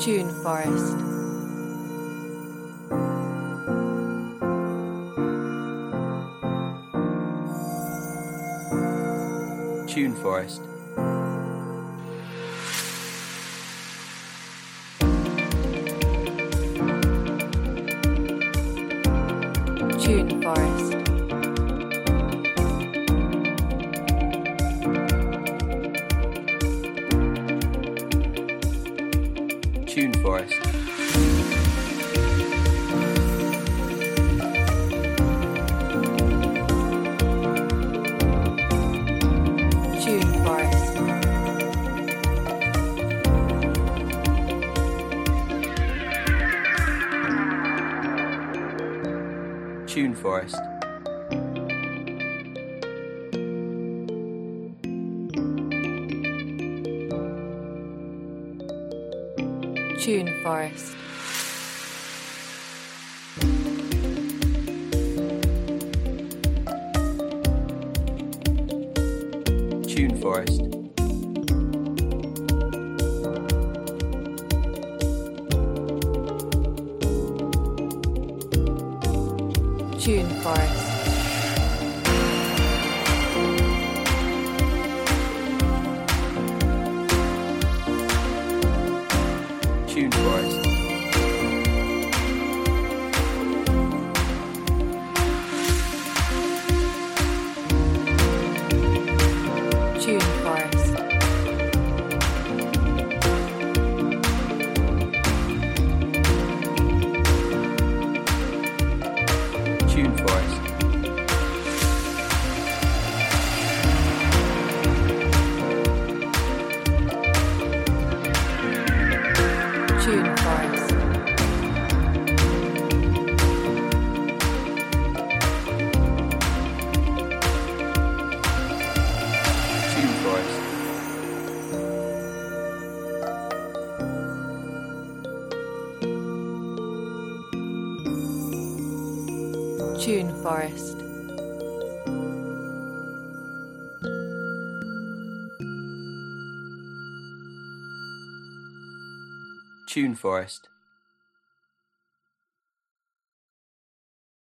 Tune Forest. Tune Forest. Tune Forest. Tune Forest. Tune Forest. Tune Forest. Tune Forest. Tune Forest. Tune Forest. Tune Forest. Tune Forest. Tune Forest. Tune Forest. Tune Forest. Tune Forest. Tune Forest.